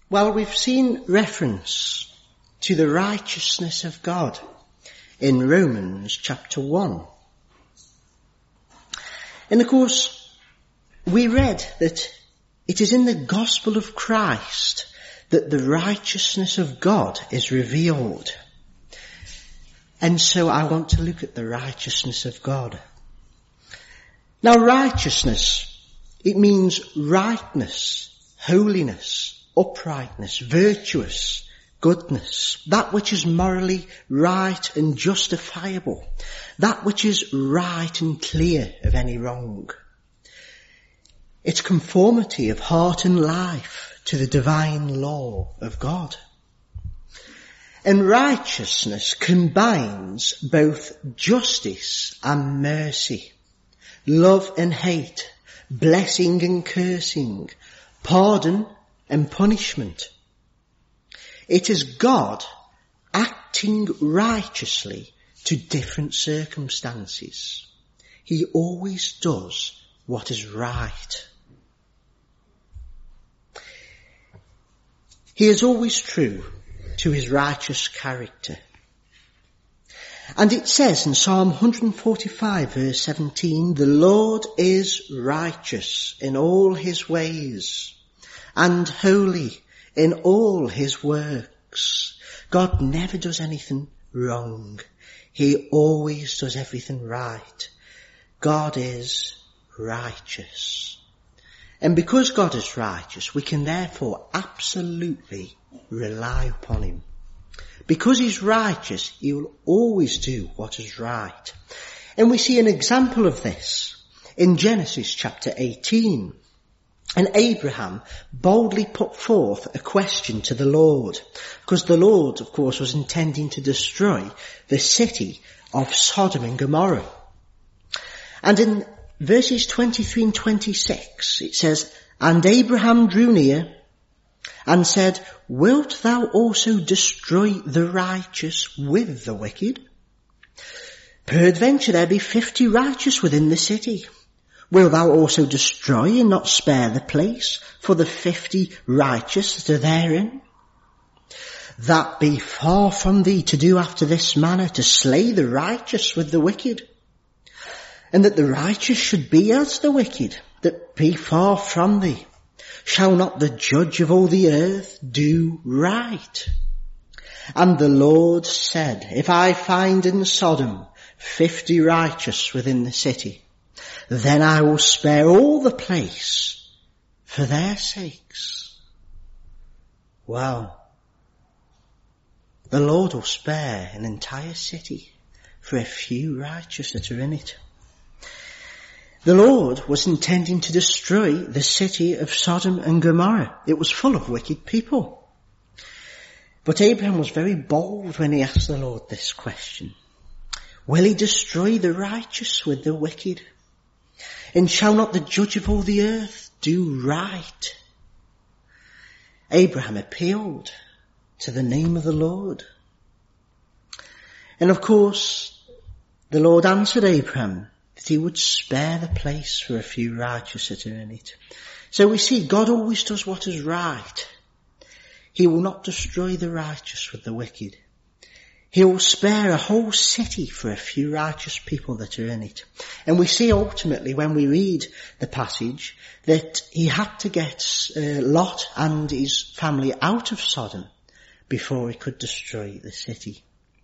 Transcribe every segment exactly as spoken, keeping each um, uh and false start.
Well, we've seen reference to the righteousness of God in Romans chapter one. And of course, we read that it is in the gospel of Christ that the righteousness of God is revealed. And so I want to look at the righteousness of God. Now, righteousness, it means rightness, holiness, uprightness, virtuous, goodness, that which is morally right and justifiable, that which is right and clear of any wrong. It's conformity of heart and life to the divine law of God. And righteousness combines both justice and mercy, love and hate, blessing and cursing, pardon and punishment. It is God acting righteously to different circumstances. He always does what is right. He is always true to his righteous character. And it says in Psalm one forty-five verse seventeen, the Lord is righteous in all his ways and holy in all his works. God never does anything wrong. He always does everything right. God is righteous. And because God is righteous, we can therefore absolutely rely upon him. Because he's righteous, he will always do what is right. And we see an example of this in Genesis chapter eighteen. And Abraham boldly put forth a question to the Lord, because the Lord, of course, was intending to destroy the city of Sodom and Gomorrah. And in verses twenty-three and twenty-six, it says, and Abraham drew near and said, wilt thou also destroy the righteous with the wicked? Peradventure there be fifty righteous within the city. Wilt thou also destroy and not spare the place for the fifty righteous that are therein? That be far from thee to do after this manner, to slay the righteous with the wicked. And that the righteous should be as the wicked, that be far from thee. Shall not the judge of all the earth do right? And the Lord said, if I find in Sodom fifty righteous within the city, then I will spare all the place for their sakes. Wow. The Lord will spare an entire city for a few righteous that are in it. The Lord was intending to destroy the city of Sodom and Gomorrah. It was full of wicked people. But Abraham was very bold when he asked the Lord this question. Will he destroy the righteous with the wicked? And shall not the judge of all the earth do right? Abraham appealed to the name of the Lord. And of course, the Lord answered Abraham that he would spare the place for a few righteous that are in it. So we see God always does what is right. He will not destroy the righteous with the wicked. He will spare a whole city for a few righteous people that are in it. And we see ultimately when we read the passage that he had to get uh, Lot and his family out of Sodom before he could destroy the city.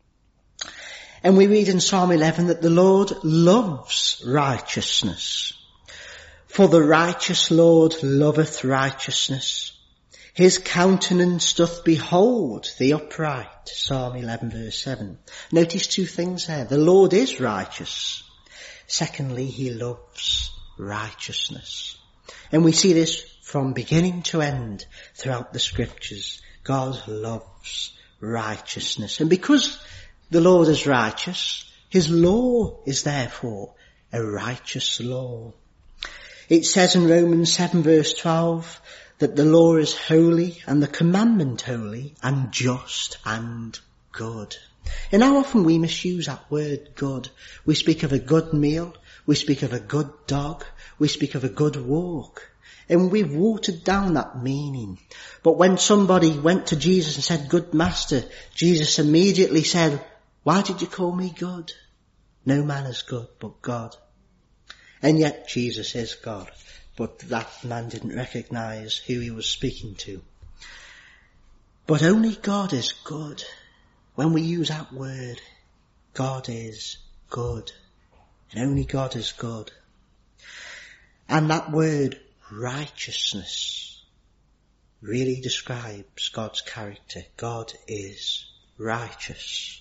And we read in Psalm eleven that the Lord loves righteousness. For the righteous Lord loveth righteousness. His countenance doth behold the upright. Psalm eleven verse seven. Notice two things there. The Lord is righteous. Secondly, he loves righteousness. And we see this from beginning to end throughout the scriptures. God loves righteousness. And because the Lord is righteous, his law is therefore a righteous law. It says in Romans seven verse twelve that the law is holy and the commandment holy and just and good. And how often we misuse that word good. We speak of a good meal. We speak of a good dog. We speak of a good walk. And we've watered down that meaning. But when somebody went to Jesus and said, "Good master," Jesus immediately said, "Why did you call me good? No man is good but God." And yet Jesus is God. But that man didn't recognize who he was speaking to. But only God is good. When we use that word, God is good. And only God is good. And that word, righteousness, really describes God's character. God is righteous.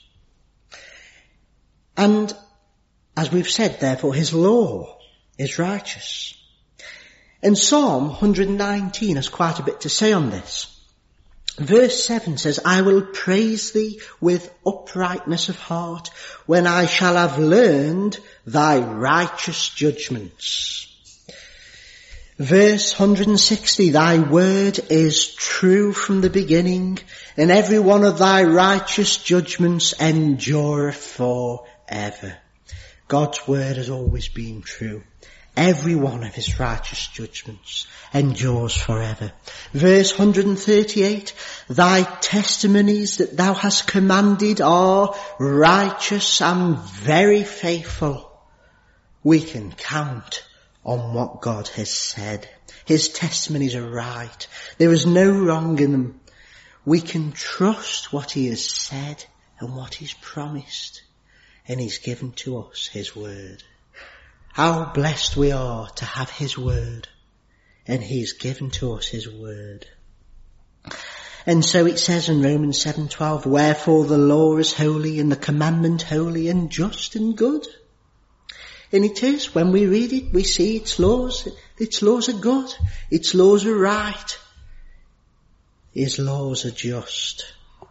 And as we've said, therefore, his law is righteous. And Psalm one nineteen has quite a bit to say on this. Verse seven says, "I will praise thee with uprightness of heart when I shall have learned thy righteous judgments." Verse one sixty, "Thy word is true from the beginning, and every one of thy righteous judgments endureth forever." God's word has always been true. Every one of his righteous judgments endures forever. Verse one thirty-eight, "Thy testimonies that thou hast commanded are righteous and very faithful." We can count on what God has said. His testimonies are right. There is no wrong in them. We can trust what he has said and what he's promised. And he's given to us his word. How blessed we are to have his word. And he's given to us his word. And so it says in Romans seven twelve, "Wherefore the law is holy and the commandment holy and just and good." And it is, when we read it, we see its laws. Its laws are good. Its laws are right. His laws are just.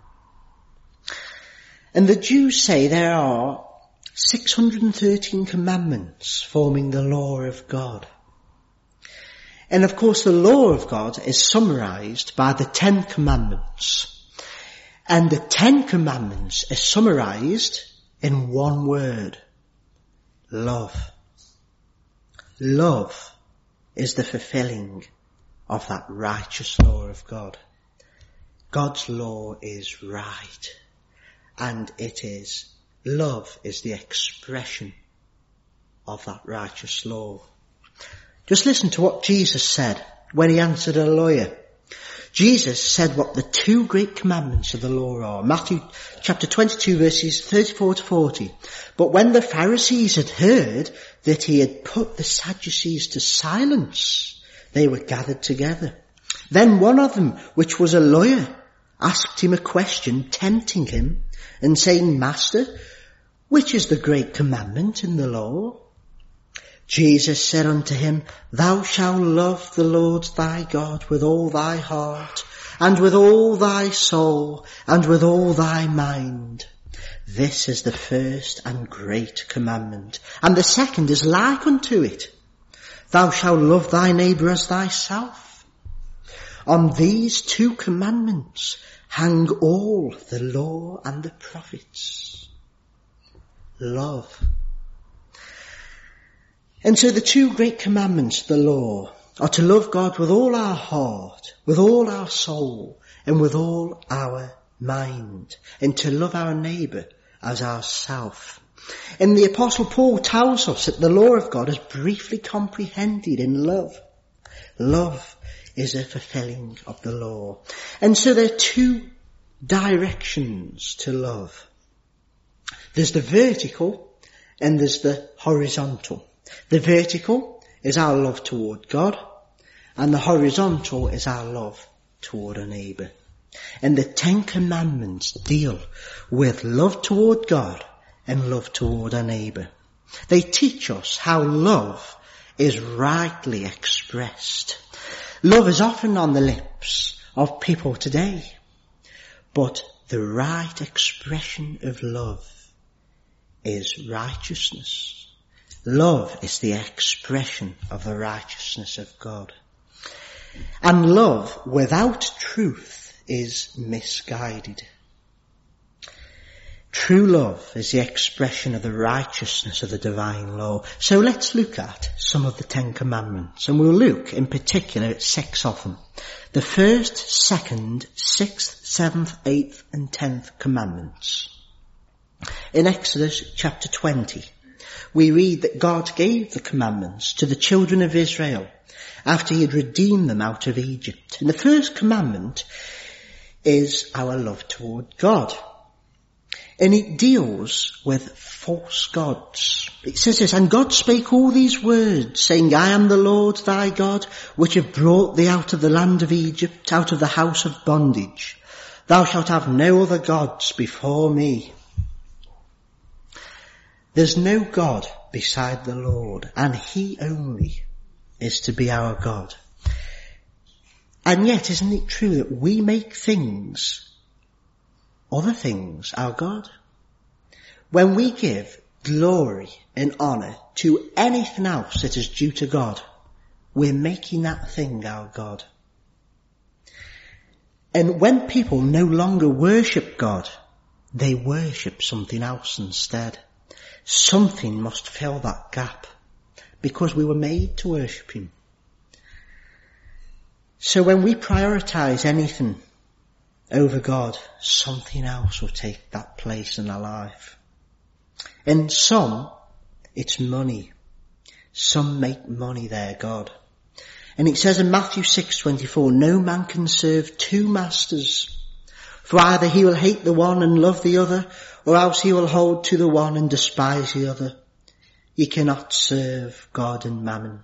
And the Jews say there are six hundred thirteen commandments forming the law of God. And of course the law of God is summarized by the Ten Commandments. And the Ten Commandments are summarized in one word: love. Love is the fulfilling of that righteous law of God. God's law is right. And it is, love is the expression of that righteous law. Just listen to what Jesus said when he answered a lawyer. Jesus said what the two great commandments of the law are. Matthew chapter twenty-two verses thirty-four to forty. "But when the Pharisees had heard that he had put the Sadducees to silence, they were gathered together. Then one of them, which was a lawyer, asked him a question, tempting him, and saying, Master, which is the great commandment in the law? Jesus said unto him, Thou shalt love the Lord thy God with all thy heart, and with all thy soul, and with all thy mind. This is the first and great commandment. And the second is like unto it. Thou shalt love thy neighbour as thyself. On these two commandments hang all the law and the prophets. Love. And so the two great commandments of the law are to love God with all our heart, with all our soul, and with all our mind, and to love our neighbour as ourself. And the Apostle Paul tells us that the law of God is briefly comprehended in love. Love is a fulfilling of the law. And so there are two directions to love. There's the vertical and there's the horizontal. The vertical is our love toward God, and the horizontal is our love toward a neighbour. And the Ten Commandments deal with love toward God and love toward a neighbour. They teach us how love is rightly expressed. Love is often on the lips of people today, but the right expression of love is righteousness. Love is the expression of the righteousness of God. And love without truth is misguided. True love is the expression of the righteousness of the divine law. So let's look at some of the Ten Commandments, and we'll look in particular at six of them. The first, second, sixth, seventh, eighth and tenth commandments. In Exodus chapter twenty, we read that God gave the commandments to the children of Israel after he had redeemed them out of Egypt. And the first commandment is our love toward God. And it deals with false gods. It says this, and God spake all these words, saying, I am the Lord thy God, which have brought thee out of the land of Egypt, out of the house of bondage. Thou shalt have no other gods before me. There's no God beside the Lord, and he only is to be our God. And yet, isn't it true that we make things, other things, our God? When we give glory and honour to anything else that is due to God, we're making that thing our God. And when people no longer worship God, they worship something else instead. Something must fill that gap, because we were made to worship him. So when we prioritise anything over God, something else will take that place in our life. And some, it's money. Some make money their God. And it says in Matthew six twenty-four, no man can serve two masters, for either he will hate the one and love the other, or else he will hold to the one and despise the other. You cannot serve God and mammon.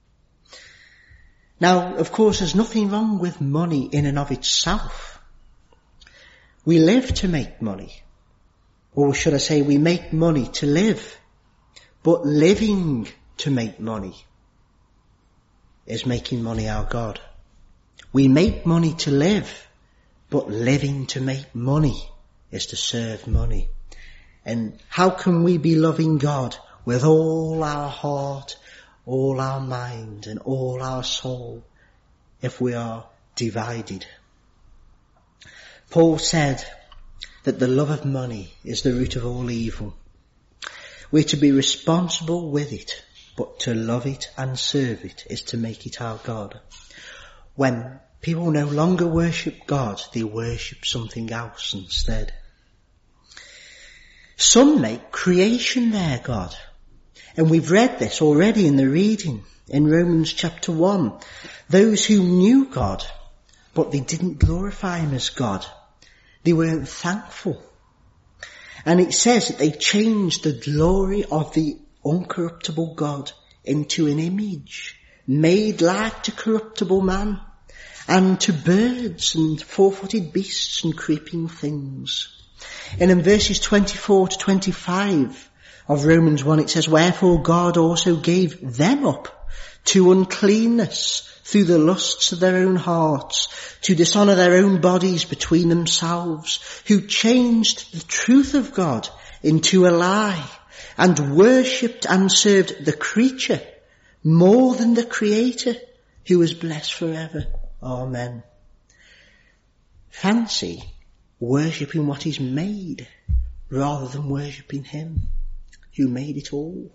Now, of course, there's nothing wrong with money in and of itself. We live to make money. Or should I say, we make money to live. But living to make money is making money our God. We make money to live, but living to make money is to serve money. And how can we be loving God with all our heart, all our mind and all our soul if we are divided? Paul said that the love of money is the root of all evil. We're to be responsible with it, but to love it and serve it is to make it our God. When people no longer worship God, they worship something else instead. Some make creation their God. And we've read this already in the reading in Romans chapter one. Those who knew God, but they didn't glorify him as God. They weren't thankful. And it says that they changed the glory of the uncorruptible God into an image made like to corruptible man, and to birds and four-footed beasts and creeping things. And in verses twenty-four to twenty-five of Romans one, it says, wherefore God also gave them up to uncleanness through the lusts of their own hearts, to dishonour their own bodies between themselves, who changed the truth of God into a lie, and worshipped and served the creature more than the Creator, who is blessed forever. Amen. Fancy worshipping what is made rather than worshipping him who made it all.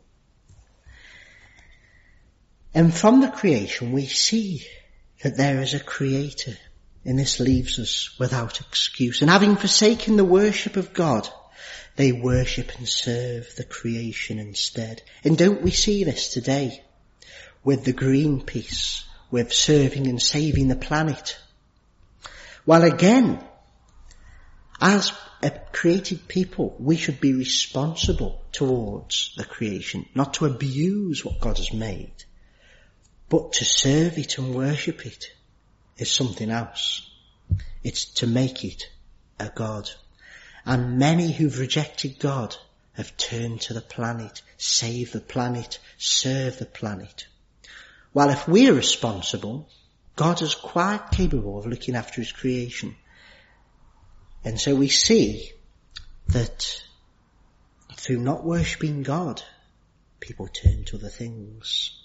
And from the creation we see that there is a Creator, and this leaves us without excuse. And having forsaken the worship of God, they worship and serve the creation instead. And don't we see this today with the Greenpeace, with serving and saving the planet? While again, as a created people, we should be responsible towards the creation, not to abuse what God has made, but to serve it and worship it is something else. It's to make it a God. And many who've rejected God have turned to the planet, save the planet, serve the planet. While if we're responsible, God is quite capable of looking after his creation. And so we see that through not worshipping God, people turn to other things.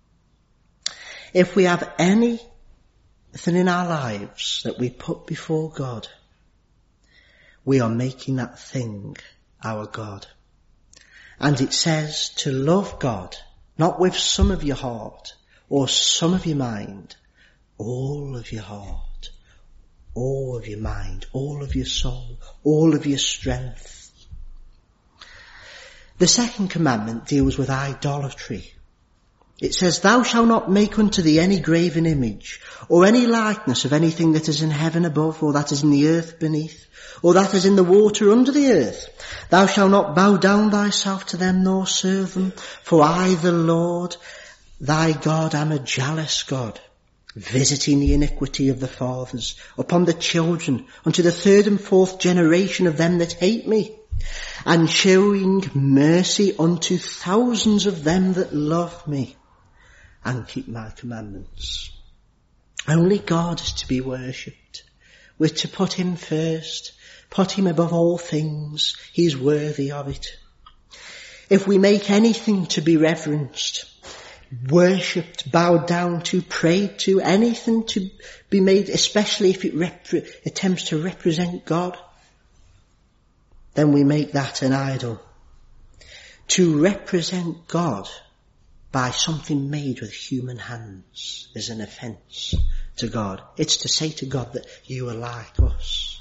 If we have anything in our lives that we put before God, we are making that thing our God. And it says to love God, not with some of your heart or some of your mind, all of your heart, all of your mind, all of your soul, all of your strength. The second commandment deals with idolatry. It says, thou shalt not make unto thee any graven image, or any likeness of anything that is in heaven above, or that is in the earth beneath, or that is in the water under the earth. Thou shalt not bow down thyself to them, nor serve them. For I, the Lord, thy God, am a jealous God, visiting the iniquity of the fathers upon the children, unto the third and fourth generation of them that hate me, and showing mercy unto thousands of them that love me, and keep my commandments. Only God is to be worshipped. We're to put him first, put him above all things. He's worthy of it. If we make anything to be reverenced, worshipped, bowed down to, prayed to, anything to be made, especially if it rep- attempts to represent God, then we make that an idol. To represent God by something made with human hands is an offence to God. It's to say to God that you are like us.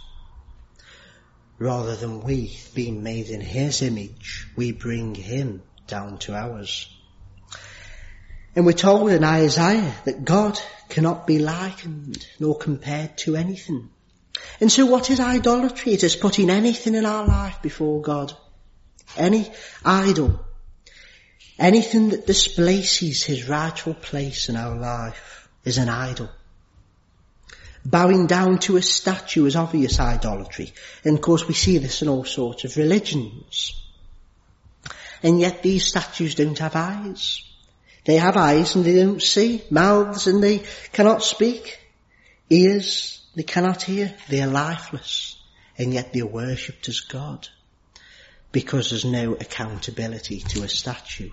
Rather than we being made in his image, we bring him down to ours. And we're told in Isaiah that God cannot be likened nor compared to anything. And so what is idolatry? It is putting anything in our life before God. Any idol. Anything that displaces his rightful place in our life is an idol. Bowing down to a statue is obvious idolatry. And of course we see this in all sorts of religions. And yet these statues don't have eyes. They have eyes and they don't see. Mouths and they cannot speak. Ears, they cannot hear. They are lifeless. And yet they are worshipped as God. Because there's no accountability to a statue.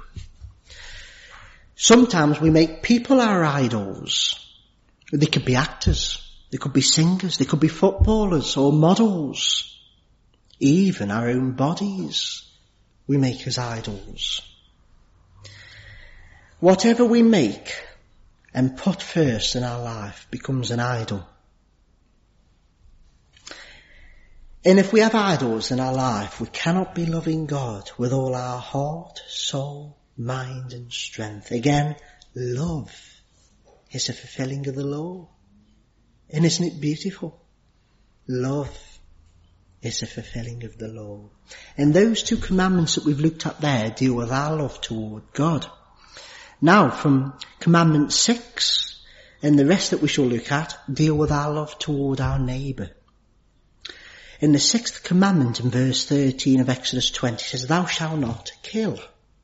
Sometimes we make people our idols. They could be actors. They could be singers. They could be footballers or models. Even our own bodies we make as idols. Whatever we make and put first in our life becomes an idol. And if we have idols in our life, we cannot be loving God with all our heart, soul, mind and strength. Again, love is a fulfilling of the law. And isn't it beautiful? Love is a fulfilling of the law. And those two commandments that we've looked at there deal with our love toward God. Now, from commandment six and the rest that we shall look at deal with our love toward our neighbour. In the sixth commandment in verse thirteen of Exodus twenty says, thou shalt not kill.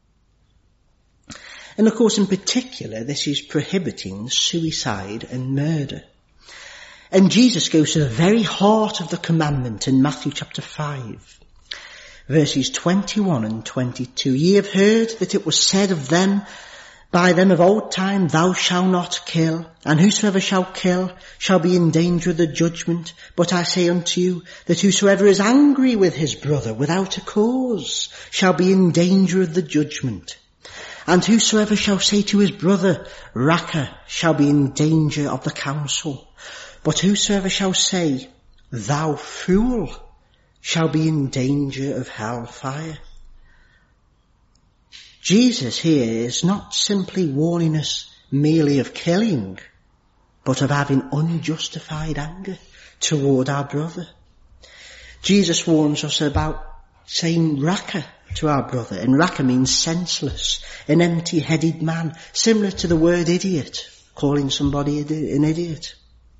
And of course in particular this is prohibiting suicide and murder. And Jesus goes to the very heart of the commandment in Matthew chapter five, verses twenty-one and twenty-two. Ye have heard that it was said of them, by them of old time, thou shalt not kill, and whosoever shall kill shall be in danger of the judgment. But I say unto you that whosoever is angry with his brother without a cause shall be in danger of the judgment. And whosoever shall say to his brother, Raca, shall be in danger of the council. But whosoever shall say, thou fool, shall be in danger of hell fire. Jesus here is not simply warning us merely of killing, but of having unjustified anger toward our brother. Jesus warns us about saying Raca to our brother, and Raca means senseless, an empty-headed man, similar to the word idiot, calling somebody an idiot.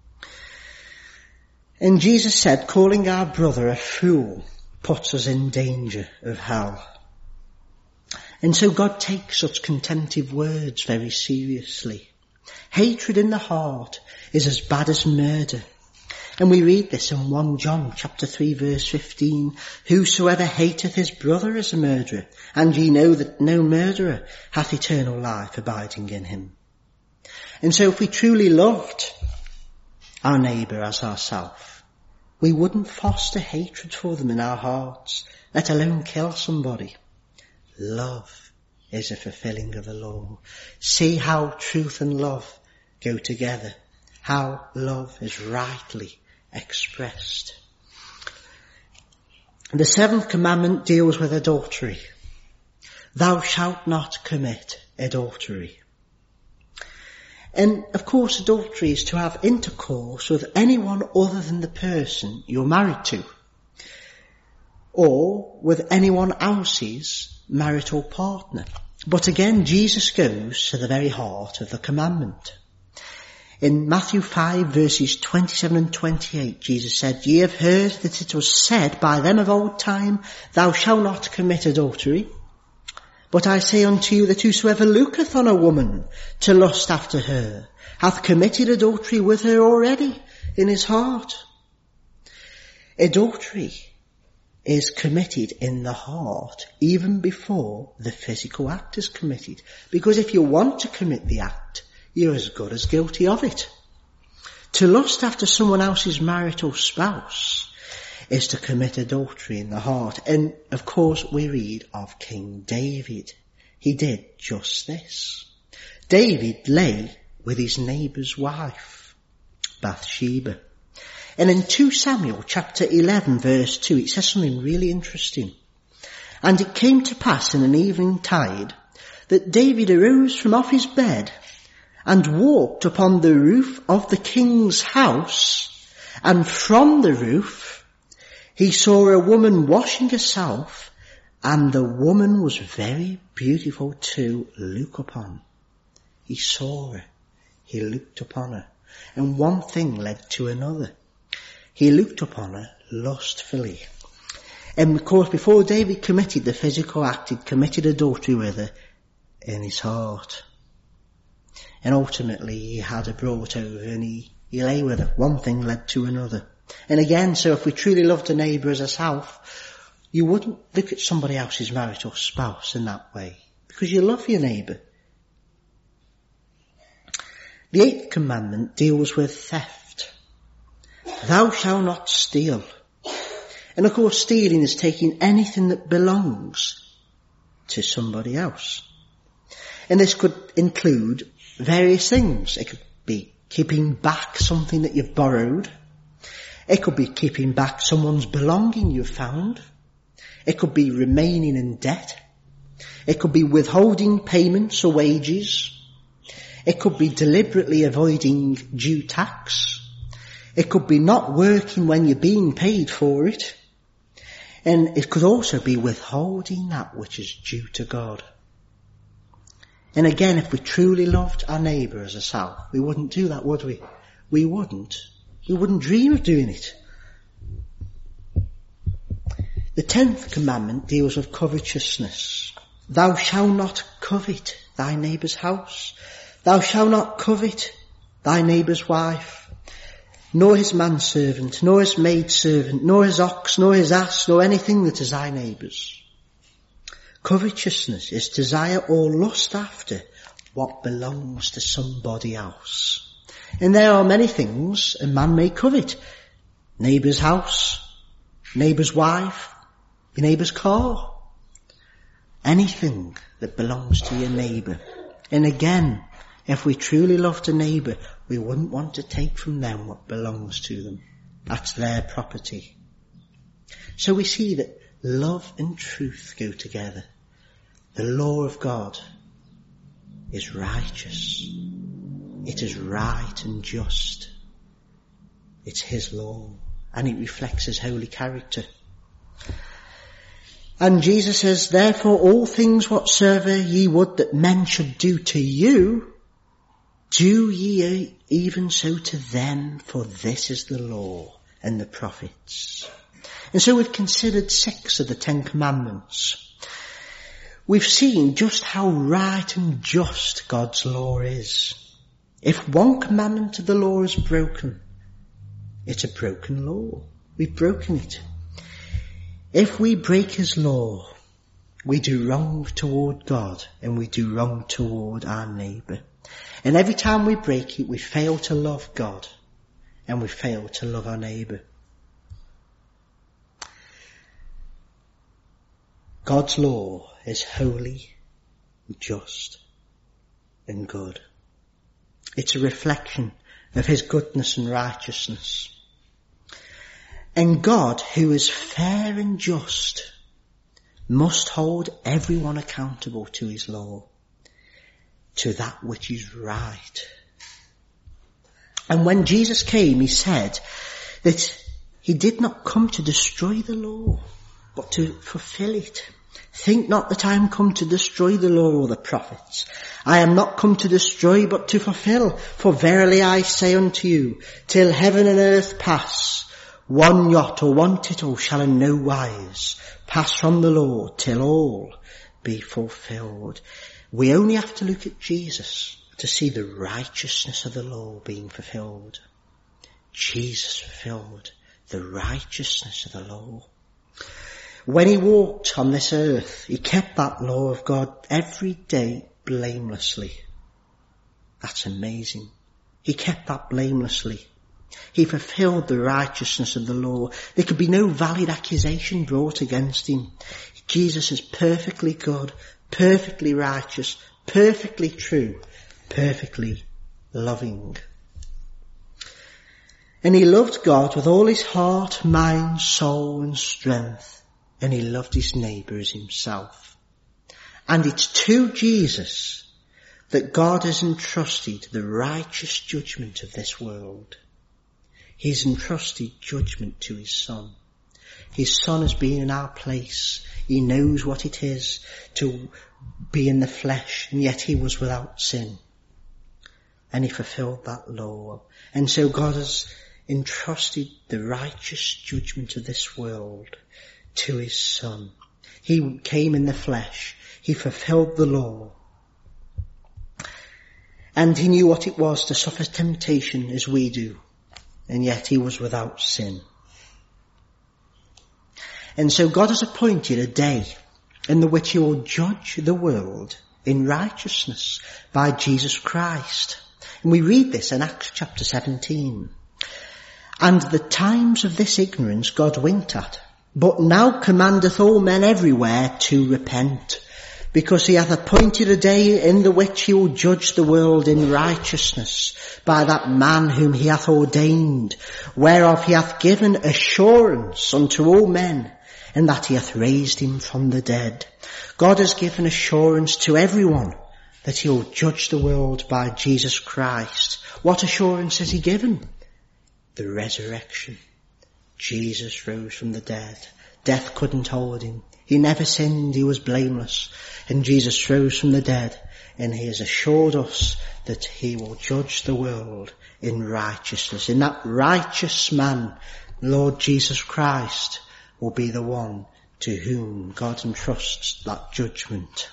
And Jesus said calling our brother a fool puts us in danger of hell. And so God takes such contemptive words very seriously. Hatred in the heart is as bad as murder. And we read this in First John chapter three verse fifteen. Whosoever hateth his brother is a murderer, and ye know that no murderer hath eternal life abiding in him. And so if we truly loved our neighbour as ourselves, we wouldn't foster hatred for them in our hearts, let alone kill somebody. Love is a fulfilling of the law. See how truth and love go together, how love is rightly expressed. The seventh commandment deals with adultery. Thou shalt not commit adultery. And of course adultery is to have intercourse with anyone other than the person you're married to, or with anyone else's marital partner. But again, Jesus goes to the very heart of the commandment. In Matthew five verses twenty-seven and twenty-eight, Jesus said, Ye have heard that it was said by them of old time, Thou shalt not commit adultery. But I say unto you that whosoever looketh on a woman to lust after her hath committed adultery with her already in his heart. Adultery is committed in the heart even before the physical act is committed. Because if you want to commit the act, you're as good as guilty of it. To lust after someone else's marital spouse is to commit adultery in the heart. And of course we read of King David. He did just this. David lay with his neighbour's wife, Bathsheba. And in two Samuel chapter eleven verse two, it says something really interesting. And it came to pass in an evening tide that David arose from off his bed and walked upon the roof of the king's house, and from the roof he saw a woman washing herself, and the woman was very beautiful to look upon. He saw her. He looked upon her. And one thing led to another. He looked upon her lustfully. And of course, before David committed the physical act, he'd committed adultery with her in his heart. And ultimately he had her brought over and he, he lay with her. One thing led to another. And again, so if we truly loved a neighbour as ourselves, you wouldn't look at somebody else's marital spouse in that way, because you love your neighbour. The eighth commandment deals with theft. Thou shalt not steal. And of course stealing is taking anything that belongs to somebody else. And this could include various things. It could be keeping back something that you've borrowed. It could be keeping back someone's belonging you've found. It could be remaining in debt. It could be withholding payments or wages. It could be deliberately avoiding due tax. It could be not working when you're being paid for it. And it could also be withholding that which is due to God. And again, if we truly loved our neighbour as ourselves, we wouldn't do that, would we? We wouldn't. We wouldn't dream of doing it. The tenth commandment deals with covetousness. Thou shalt not covet thy neighbour's house. Thou shalt not covet thy neighbour's wife, nor his manservant, nor his maidservant, nor his ox, nor his ass, nor anything that is thy neighbour's. Covetousness is desire or lust after what belongs to somebody else. And there are many things a man may covet. Neighbour's house, neighbour's wife, your neighbour's car. Anything that belongs to your neighbour. And again, if we truly loved a neighbour, we wouldn't want to take from them what belongs to them. That's their property. So we see that love and truth go together. The law of God is righteous. It is right and just. It's his law, and it reflects his holy character. And Jesus says, therefore all things whatsoever ye would that men should do to you, do ye even so to them, for this is the law and the prophets. And so we've considered six of the Ten Commandments. We've seen just how right and just God's law is. If one commandment of the law is broken, it's a broken law. We've broken it. If we break his law, we do wrong toward God and we do wrong toward our neighbour. And every time we break it, we fail to love God and we fail to love our neighbour. God's law is holy, just, and good. It's a reflection of his goodness and righteousness. And God, who is fair and just, must hold everyone accountable to his law, to that which is right. And when Jesus came, he said that he did not come to destroy the law, but to fulfill it. Think not that I am come to destroy the law or the prophets. I am not come to destroy, but to fulfill. For verily I say unto you, till heaven and earth pass, one jot or one tittle shall in no wise pass from the law till all be fulfilled. We only have to look at Jesus to see the righteousness of the law being fulfilled. Jesus fulfilled the righteousness of the law. When he walked on this earth, he kept that law of God every day blamelessly. That's amazing. He kept that blamelessly. He fulfilled the righteousness of the law. There could be no valid accusation brought against him. Jesus is perfectly good, perfectly righteous, perfectly true, perfectly loving. And he loved God with all his heart, mind, soul and strength. And he loved his neighbour as himself. And it's to Jesus that God has entrusted the righteous judgment of this world. He's entrusted judgment to his Son. His Son has been in our place. He knows what it is to be in the flesh, and yet he was without sin. And he fulfilled that law. And so God has entrusted the righteous judgment of this world to his Son. He came in the flesh. He fulfilled the law. And he knew what it was to suffer temptation as we do. And yet he was without sin. And so God has appointed a day in the which he will judge the world in righteousness by Jesus Christ. And we read this in Acts chapter seventeen. And the times of this ignorance God winked at, but now commandeth all men everywhere to repent, because he hath appointed a day in the which he will judge the world in righteousness by that man whom he hath ordained, whereof he hath given assurance unto all men, and that he hath raised him from the dead. God has given assurance to everyone that he will judge the world by Jesus Christ. What assurance has he given? The resurrection. Jesus rose from the dead. Death couldn't hold him. He never sinned. He was blameless. And Jesus rose from the dead. And he has assured us that he will judge the world in righteousness. And that righteous man, Lord Jesus Christ, will be the one to whom God entrusts that judgment.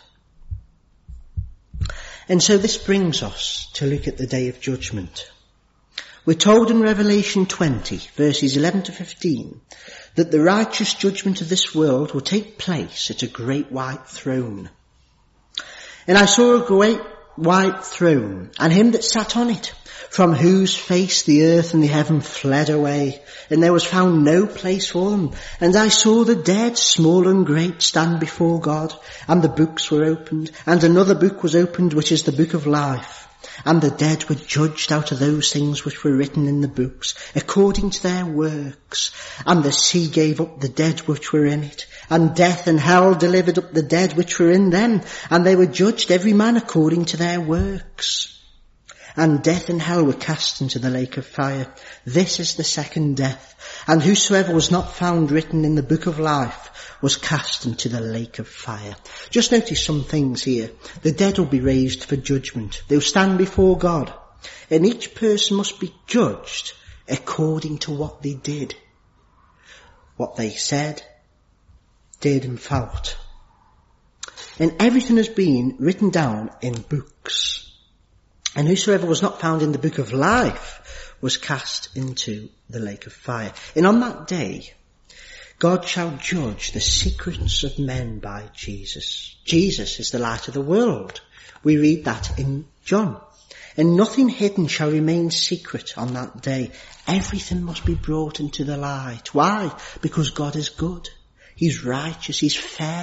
And so this brings us to look at the day of judgment. We're told in Revelation twenty, verses eleven to fifteen, that the righteous judgment of this world will take place at a great white throne. And I saw a great white throne, and him that sat on it, from whose face the earth and the heaven fled away, and there was found no place for them. And I saw the dead, small and great, stand before God, and the books were opened, and another book was opened, which is the book of life. And the dead were judged out of those things which were written in the books, according to their works. And the sea gave up the dead which were in it, and death and hell delivered up the dead which were in them, and they were judged every man according to their works. And death and hell were cast into the lake of fire. This is the second death. And whosoever was not found written in the book of life was cast into the lake of fire. Just notice some things here. The dead will be raised for judgment. They'll stand before God. And each person must be judged according to what they did. What they said, did and felt. And everything has been written down in books. And whosoever was not found in the book of life was cast into the lake of fire. And on that day, God shall judge the secrets of men by Jesus. Jesus is the light of the world. We read that in John. And nothing hidden shall remain secret on that day. Everything must be brought into the light. Why? Because God is good. He's righteous. He's fair.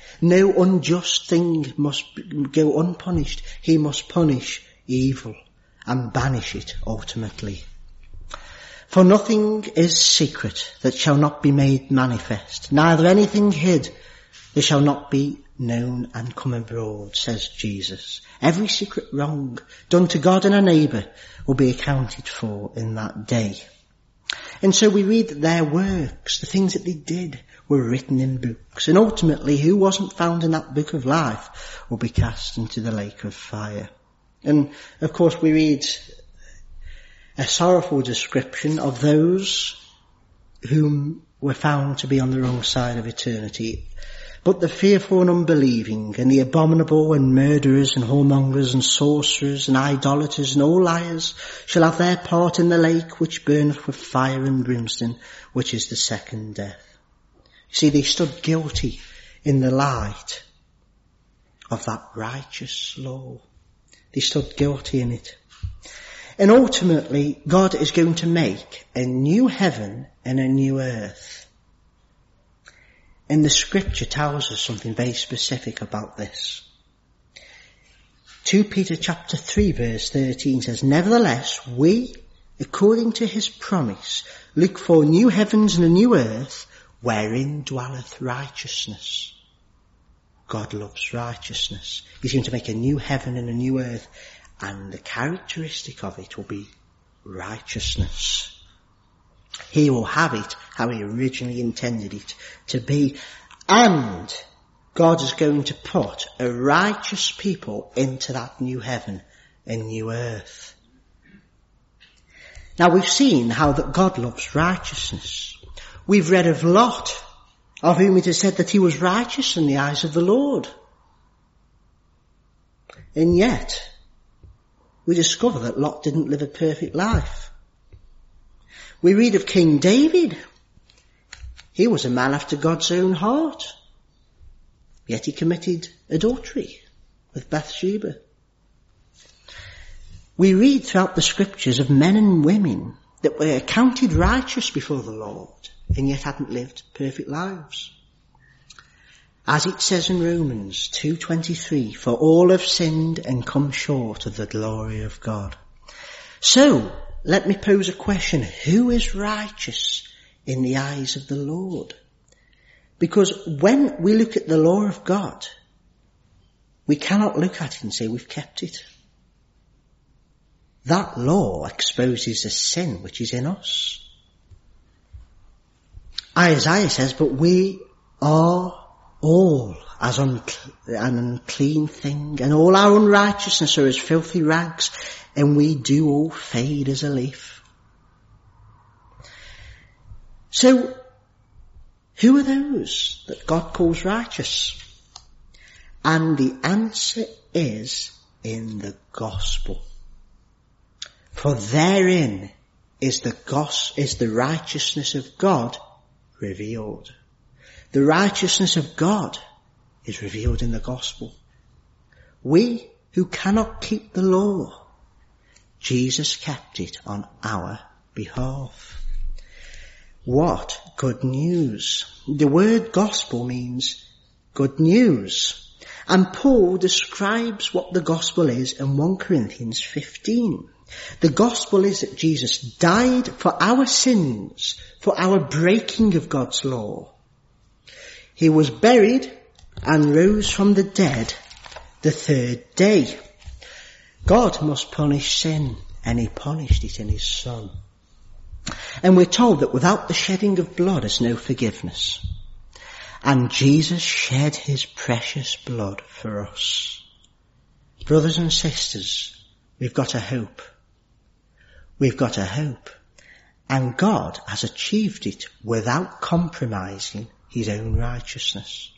No unjust thing must go unpunished. He must punish evil and banish it ultimately. For nothing is secret that shall not be made manifest, neither anything hid that shall not be known and come abroad, says Jesus. Every secret wrong done to God and a neighbour will be accounted for in that day. And so we read that their works, the things that they did, were written in books. And ultimately, who wasn't found in that book of life will be cast into the lake of fire. And of course we read a sorrowful description of those whom were found to be on the wrong side of eternity. But the fearful and unbelieving, and the abominable, and murderers, and whoremongers, and sorcerers, and idolaters, and all liars, shall have their part in the lake which burneth with fire and brimstone, which is the second death. You see, they stood guilty in the light of that righteous law. They stood guilty in it. And ultimately, God is going to make a new heaven and a new earth. And the scripture tells us something very specific about this. Second Peter chapter three verse thirteen says, nevertheless, we, according to his promise, look for new heavens and a new earth, wherein dwelleth righteousness. God loves righteousness. He's going to make a new heaven and a new earth, and the characteristic of it will be righteousness. He will have it how he originally intended it to be. And God is going to put a righteous people into that new heaven and new earth. Now we've seen how that God loves righteousness. We've read of Lot, of whom it is said that he was righteous in the eyes of the Lord. And yet, we discover that Lot didn't live a perfect life. We read of King David. He was a man after God's own heart. Yet he committed adultery with Bathsheba. We read throughout the scriptures of men and women that were accounted righteous before the Lord and yet hadn't lived perfect lives. As it says in Romans two twenty-three, for all have sinned and come short of the glory of God. So, let me pose a question. Who is righteous in the eyes of the Lord? Because when we look at the law of God, we cannot look at it and say we've kept it. That law exposes a sin which is in us. Isaiah says, but we are all as un- an unclean thing, and all our unrighteousness are as filthy rags, and we do all fade as a leaf. So, who are those that God calls righteous? And the answer is in the gospel. For therein is the gos- is the righteousness of God revealed. The righteousness of God is revealed in the gospel. We who cannot keep the law, Jesus kept it on our behalf. What good news. The word gospel means good news. And Paul describes what the gospel is in First Corinthians fifteen. The gospel is that Jesus died for our sins, for our breaking of God's law. He was buried and rose from the dead the third day. God must punish sin, and he punished it in his Son. And we're told that without the shedding of blood is no forgiveness. And Jesus shed his precious blood for us. Brothers and sisters, we've got a hope. We've got a hope. And God has achieved it without compromising his own righteousness.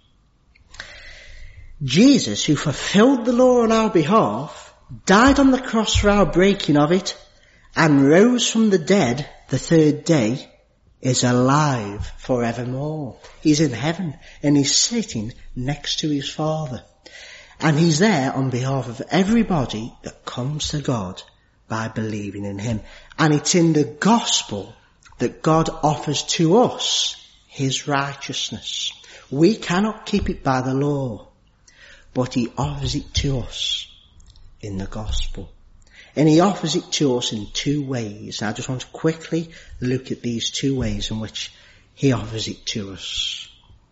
Jesus, who fulfilled the law on our behalf, died on the cross for our breaking of it, and rose from the dead the third day, is alive forevermore. He's in heaven, and he's sitting next to his Father. And he's there on behalf of everybody that comes to God by believing in him. And it's in the gospel that God offers to us his righteousness. We cannot keep it by the law, but he offers it to us in the gospel. And he offers it to us in two ways. I just want to quickly look at these two ways in which he offers it to us.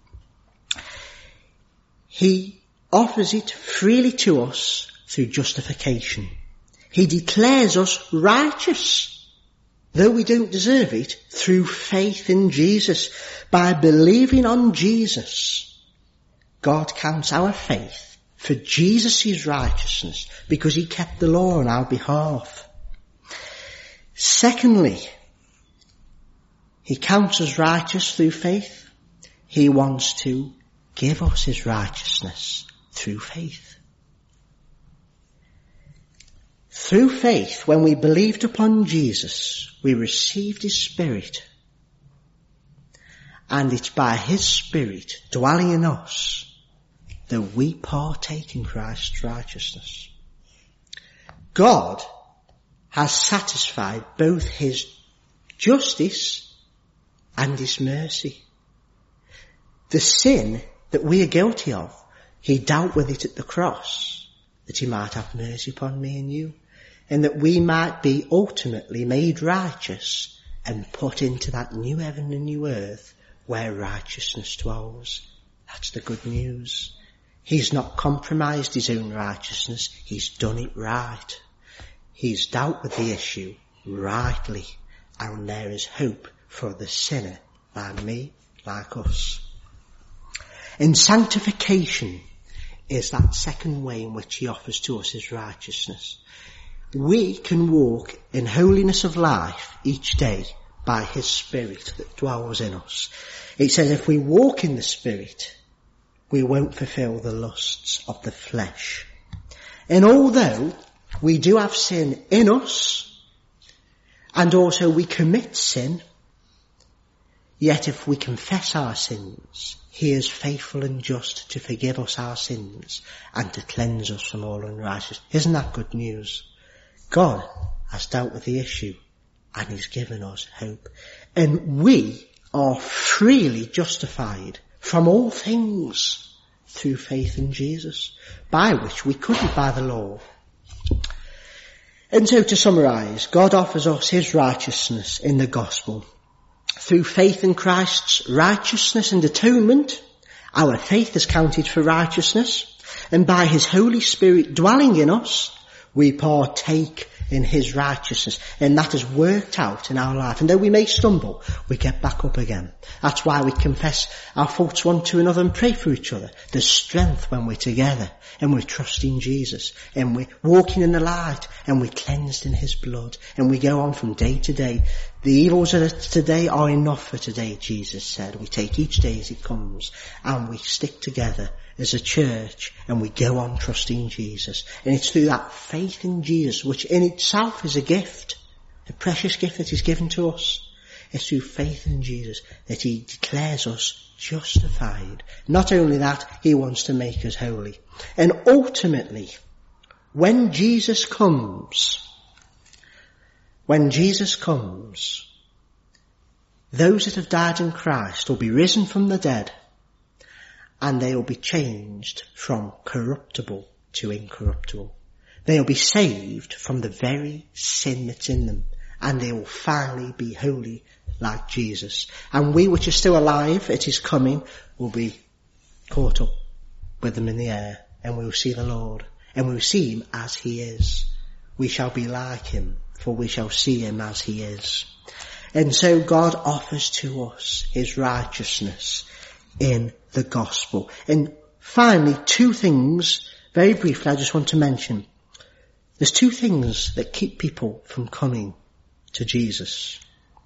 He offers it freely to us through justification. He declares us righteous, though we don't deserve it, through faith in Jesus. By believing on Jesus, God counts our faith for Jesus' righteousness because he kept the law on our behalf. Secondly, he counts us righteous through faith. He wants to give us his righteousness through faith. Through faith, when we believed upon Jesus, we received his Spirit. And it's by his Spirit dwelling in us that we partake in Christ's righteousness. God has satisfied both his justice and his mercy. The sin that we are guilty of, he dealt with it at the cross, that he might have mercy upon me and you, and that we might be ultimately made righteous and put into that new heaven and new earth where righteousness dwells. That's the good news. He's not compromised his own righteousness. He's done it right. He's dealt with the issue rightly. And there is hope for the sinner like me, like us. And sanctification is that second way in which he offers to us his righteousness. We can walk in holiness of life each day by his Spirit that dwells in us. It says if we walk in the Spirit, we won't fulfill the lusts of the flesh. And although we do have sin in us, and also we commit sin, yet if we confess our sins, he is faithful and just to forgive us our sins and to cleanse us from all unrighteousness. Isn't that good news? God has dealt with the issue and he's given us hope. And we are freely justified from all things through faith in Jesus, by which we couldn't by the law. And so to summarise, God offers us his righteousness in the gospel. Through faith in Christ's righteousness and atonement, our faith is counted for righteousness, and by his Holy Spirit dwelling in us, we partake in his righteousness, and that has worked out in our life. And though we may stumble, we get back up again. That's why we confess our faults one to another and pray for each other. There's strength when we're together and we're trusting Jesus and we're walking in the light and we're cleansed in his blood and we go on from day to day. The evils of today are enough for today, Jesus said. We take each day as it comes and we stick together as a church and we go on trusting Jesus. And it's through that faith in Jesus, which in itself is a gift, a precious gift that is given to us. It's through faith in Jesus that he declares us justified. Not only that, he wants to make us holy. And ultimately, when Jesus comes, when Jesus comes, those that have died in Christ will be risen from the dead, and they will be changed from corruptible to incorruptible. They will be saved from the very sin that's in them, and they will finally be holy like Jesus. And we which are still alive at his coming will be caught up with them in the air, and we will see the Lord, and we will see him as he is. We shall be like him, for we shall see him as he is. And so God offers to us his righteousness in the gospel. And finally, two things, very briefly, I just want to mention. There's two things that keep people from coming to Jesus.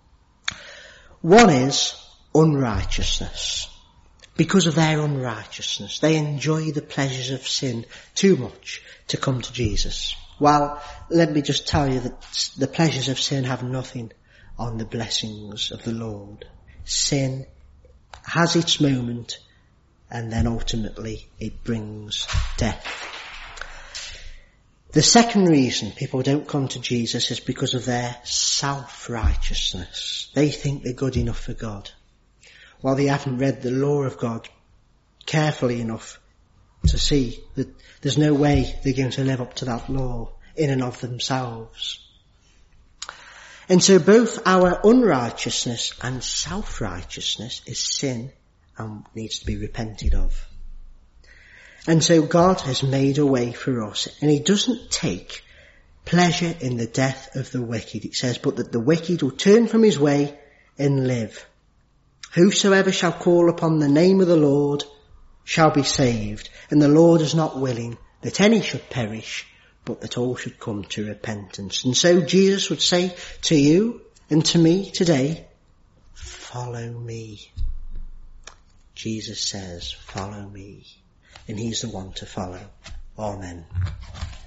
One is unrighteousness. Because of their unrighteousness, they enjoy the pleasures of sin too much to come to Jesus. Well, let me just tell you that the pleasures of sin have nothing on the blessings of the Lord. Sin has its moment, and then ultimately it brings death. The second reason people don't come to Jesus is because of their self-righteousness. They think they're good enough for God. Well, they haven't read the law of God carefully enough to see that there's no way they're going to live up to that law in and of themselves. And so both our unrighteousness and self-righteousness is sin and needs to be repented of. And so God has made a way for us, and he doesn't take pleasure in the death of the wicked. It says, but that the wicked will turn from his way and live. Whosoever shall call upon the name of the Lord shall be saved. And the Lord is not willing that any should perish, but that all should come to repentance. And so Jesus would say to you and to me today, follow me. Jesus says, follow me. And he's the one to follow. Amen.